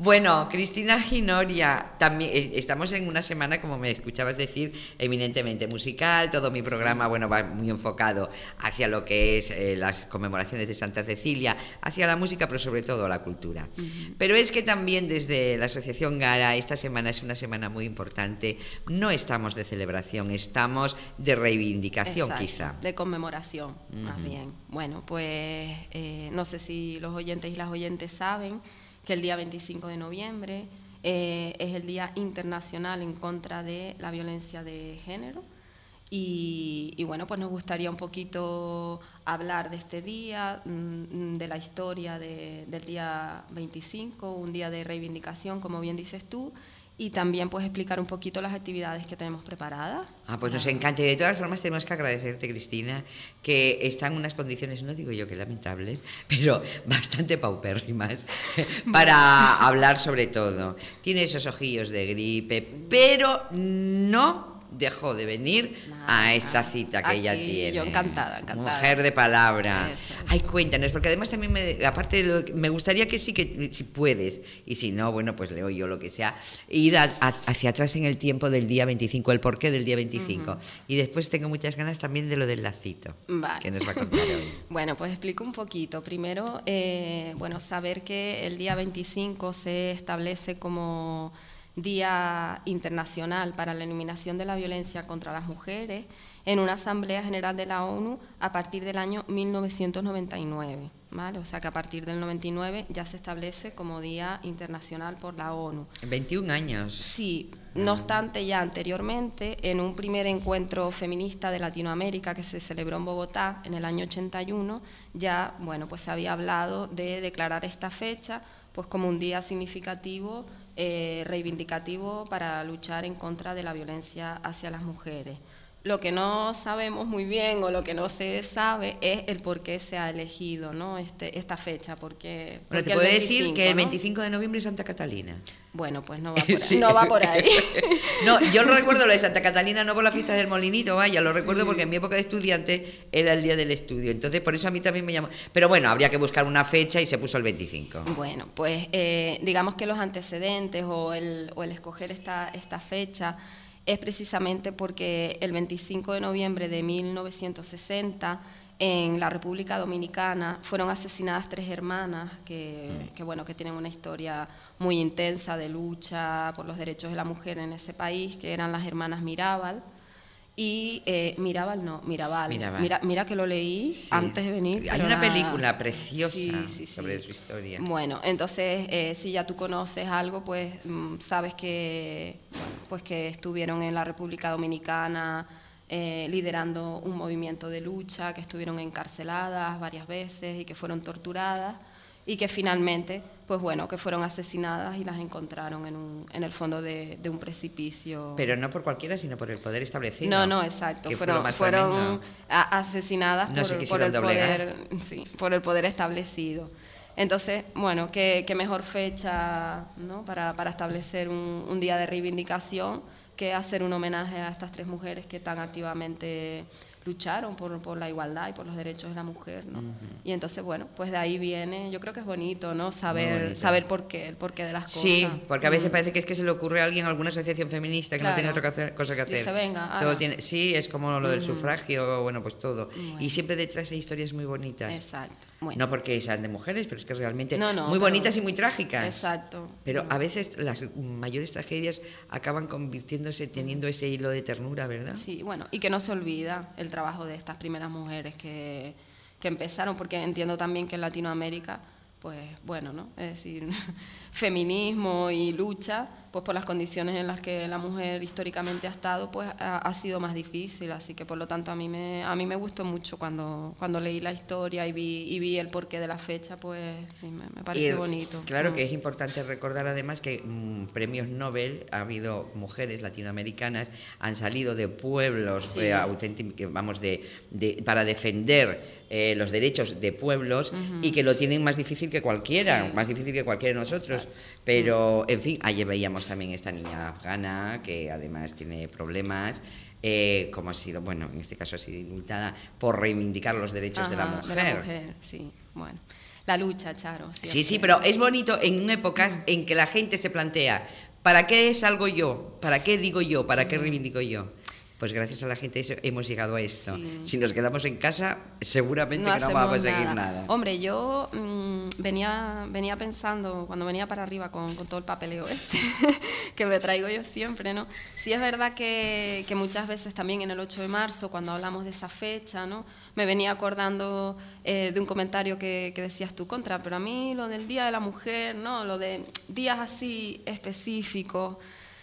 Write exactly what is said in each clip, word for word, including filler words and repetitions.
Bueno, Cristina Ginoria, también estamos en una semana, como me escuchabas decir, eminentemente musical. Todo mi programa, sí, bueno, va muy enfocado hacia lo que es eh, las conmemoraciones de Santa Cecilia, hacia la música, pero sobre todo a la cultura. Uh-huh. Pero es que también desde la Asociación Gara, esta semana es una semana muy importante. No estamos de celebración, estamos de reivindicación. Exacto, quizá. De conmemoración, uh-huh, más bien. Bueno, pues eh, no sé si los oyentes y las oyentes saben que el día veinticinco de noviembre eh, es el Día Internacional en contra de la violencia de género y, y bueno, pues nos gustaría un poquito hablar de este día, de la historia de, del día veinticinco, un día de reivindicación, como bien dices tú, y también pues explicar un poquito las actividades que tenemos preparadas. Ah, pues nos encanta. Y de todas formas tenemos que agradecerte, Cristina, que están en unas condiciones, no digo yo que lamentables, pero bastante paupérrimas para hablar sobre todo. Tiene esos ojillos de gripe, sí, pero no dejó de venir nada, a esta cita que aquí, ella tiene. Yo encantada, encantada. Mujer de palabra. Eso, eso. Ay, cuéntanos, porque además también, me, aparte de lo, me gustaría que sí, que si puedes, y si no, bueno, pues leo yo lo que sea, ir a, a, hacia atrás en el tiempo del día veinticinco, el porqué del día veinticinco. Uh-huh. Y después tengo muchas ganas también de lo del lacito, vale, que nos va a contar hoy. Bueno, pues explico un poquito. Primero, eh, bueno, saber que el día veinticinco se establece como Día Internacional para la Eliminación de la Violencia contra las Mujeres en una Asamblea General de la ONU a partir del año mil novecientos noventa y nueve, ¿vale? O sea que a partir del noventa y nueve ya se establece como Día Internacional por la ONU. veintiún años. Sí, no obstante ya anteriormente, en un primer encuentro feminista de Latinoamérica que se celebró en Bogotá en el año ochenta y uno, ya, bueno, pues se había hablado de declarar esta fecha pues como un día significativo, Eh, reivindicativo para luchar en contra de la violencia hacia las mujeres. Lo que no sabemos muy bien o lo que no se sabe es el por qué se ha elegido, ¿no? este, esta fecha. Porque, bueno, te puedo decir que el veinticinco, ¿no?, de noviembre es Santa Catalina. Bueno, pues no va por ahí. Sí. No va por ahí. No, yo lo recuerdo lo de Santa Catalina, no por la fiesta del Molinito, vaya, lo recuerdo, sí, porque en mi época de estudiante era el día del estudio, entonces por eso a mí también me llamó. Pero bueno, habría que buscar una fecha y se puso el veinticinco. Bueno, pues eh, digamos que los antecedentes o el, o el escoger esta, esta fecha es precisamente porque el veinticinco de noviembre de mil novecientos sesenta en la República Dominicana fueron asesinadas tres hermanas que, que, bueno, que tienen una historia muy intensa de lucha por los derechos de la mujer en ese país, que eran las hermanas Mirabal. Y eh, Mirabal no, Mirabal. Mirabal. Mira, mira que lo leí, sí, antes de venir. Hay una nada. película preciosa, sí, sí, sí, sobre su historia. Bueno, entonces eh, si ya tú conoces algo, pues mmm, sabes que, pues que estuvieron en la República Dominicana eh, liderando un movimiento de lucha, que estuvieron encarceladas varias veces y que fueron torturadas y que finalmente, pues bueno, que fueron asesinadas y las encontraron en, un, en el fondo de, de un precipicio. Pero no por cualquiera, sino por el poder establecido. No, no, exacto. Fueron, fueron asesinadas no por, por, el poder, sí, por el poder establecido. Entonces, bueno, qué, qué mejor fecha, ¿no?, para, para establecer un, un día de reivindicación que hacer un homenaje a estas tres mujeres que tan activamente lucharon por, por la igualdad y por los derechos de la mujer, ¿no? Uh-huh. Y entonces, bueno, pues de ahí viene, yo creo que es bonito, ¿no?, saber saber por qué, el porqué de las cosas. Sí, porque a veces uh-huh. parece que es que se le ocurre a alguien, a alguna asociación feminista que claro. no tiene otra hacer, cosa que hacer. Dice, venga, todo tiene, sí, es como lo del uh-huh. sufragio, bueno, pues todo. Bueno. Y siempre detrás hay historias muy bonitas. Exacto. Bueno. No porque sean de mujeres, pero es que realmente no, no, muy pero, bonitas y muy trágicas. Exacto. Pero a veces las mayores tragedias acaban convirtiéndose, teniendo ese hilo de ternura, ¿verdad? Sí, bueno, y que no se olvida el trabajo de estas primeras mujeres que, que empezaron, porque entiendo también que en Latinoamérica, pues bueno, ¿no? Es decir, feminismo y lucha, pues por las condiciones en las que la mujer históricamente ha estado, pues ha, ha sido más difícil, así que por lo tanto a mí me, a mí me gustó mucho cuando, cuando leí la historia y vi, y vi el porqué de la fecha, pues me, me pareció y, bonito. Claro mm. que es importante recordar además que mmm, premios Nobel, ha habido mujeres latinoamericanas, han salido de pueblos sí. eh, auténticos, vamos, de, de, para defender eh, los derechos de pueblos uh-huh. y que lo tienen más difícil que cualquiera, sí. más difícil que cualquiera de nosotros. Exacto. Pero, en fin, ayer veíamos también esta niña afgana que además tiene problemas, eh, como ha sido, bueno, en este caso ha sido indultada por reivindicar los derechos Ajá, de la mujer. De la mujer, sí, bueno. La lucha, Charo. Siempre. Sí, sí, pero es bonito en épocas en que la gente se plantea, ¿para qué salgo yo? ¿Para qué digo yo? ¿Para qué reivindico yo? Pues gracias a la gente hemos llegado a esto. Sí. Si nos quedamos en casa, seguramente no que no vamos a conseguir nada. nada. Hombre, yo mmm, venía, venía pensando, cuando venía para arriba con, con todo el papeleo este, que me traigo yo siempre, ¿no? Sí es verdad que, que muchas veces también en el ocho de marzo, cuando hablamos de esa fecha, ¿no? Me venía acordando eh, de un comentario que, que decías tú, Contra, pero a mí lo del Día de la Mujer, ¿no? Lo de días así específicos.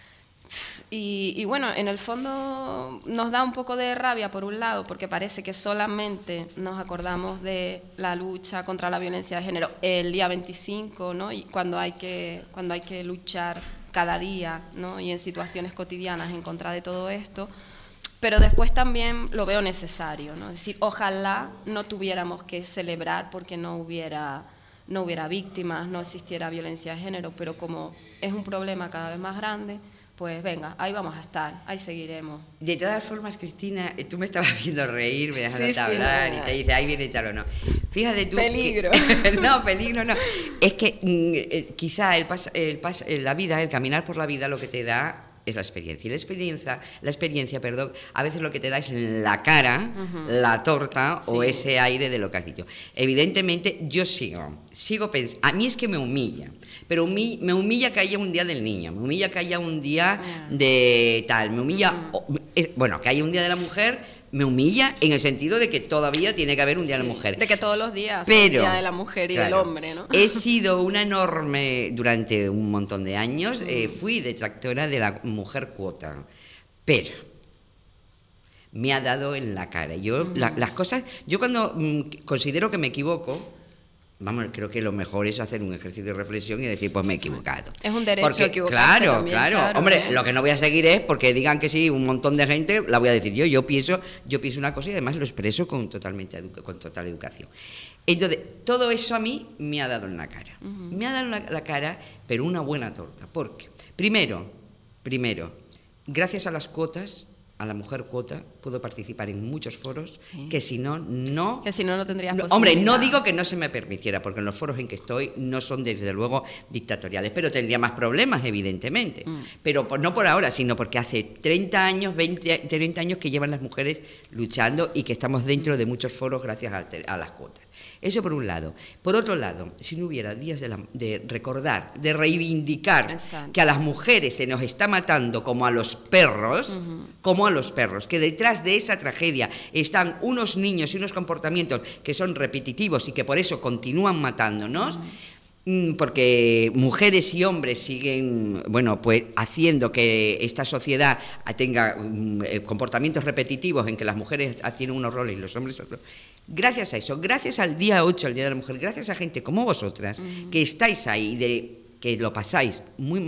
Y, y bueno, en el fondo nos da un poco de rabia por un lado, porque parece que solamente nos acordamos de la lucha contra la violencia de género el día veinticinco, ¿no? Y cuando hay que, cuando hay que luchar cada día, ¿no? Y en situaciones cotidianas en contra de todo esto. Pero después también lo veo necesario, ¿no? Es decir, ojalá no tuviéramos que celebrar porque no hubiera, no hubiera víctimas, no existiera violencia de género, pero como es un problema cada vez más grande, pues venga, ahí vamos a estar, ahí seguiremos. De todas formas, Cristina, tú me estabas viendo reír, me dejaste sí, hablar sí, y te dice, ahí viene Charo, no. Fíjate tú... Peligro. Que, no, peligro no. Es que mm, quizá el pas, el pas, la vida, el caminar por la vida, lo que te da es la experiencia. Y la experiencia, la experiencia, perdón, a veces lo que te da es en la cara, uh-huh. la torta sí. o ese aire de lo que has dicho. Evidentemente, yo sigo, sigo pensando, a mí es que me humilla, pero humilla, me humilla que haya un día del niño, me humilla que haya un día uh-huh. de tal, me humilla, uh-huh. o, bueno, que haya un día de la mujer. Me humilla en el sentido de que todavía tiene que haber un día sí, de la mujer. De que todos los días pero, son el día de la mujer y claro, del hombre, ¿no? He sido una enorme, durante un montón de años, mm. eh, fui detractora de la mujer cuota, pero me ha dado en la cara. Yo, mm. la, las cosas, yo cuando mm, considero que me equivoco, vamos, creo que lo mejor es hacer un ejercicio de reflexión y decir, pues me he equivocado. Es un derecho porque, a equivocarse claro, también, claro. Charo, Hombre, ¿eh? Lo que no voy a seguir es porque digan que sí, un montón de gente, la voy a decir yo. Yo pienso, yo pienso una cosa y además lo expreso con, totalmente con total educación. Entonces, todo eso a mí me ha dado en la cara. Uh-huh. Me ha dado en la, la cara, pero una buena torta. ¿Por qué? Primero, primero, gracias a las cuotas, a la mujer cuota, puedo participar en muchos foros sí. que si no, no... Que si no, no tendrías no, posibilidad. Hombre, no digo que no se me permitiera, porque en los foros en que estoy no son desde luego dictatoriales, pero tendría más problemas, evidentemente. Mm. Pero por, no por ahora, sino porque hace treinta años, veinte, treinta años que llevan las mujeres luchando y que estamos dentro de muchos foros gracias a, a las cuotas. Eso por un lado. Por otro lado, si no hubiera días de, la, de recordar, de reivindicar Exacto. que a las mujeres se nos está matando como a los perros, uh-huh. como a los perros, que detrás de esa tragedia están unos niños y unos comportamientos que son repetitivos y que por eso continúan matándonos, uh-huh. porque mujeres y hombres siguen, bueno, pues haciendo que esta sociedad tenga um, comportamientos repetitivos en que las mujeres tienen unos roles y los hombres otros. Gracias a eso, gracias al día ocho, al Día de la Mujer, gracias a gente como vosotras, uh-huh. que estáis ahí, de, que lo pasáis muy mal.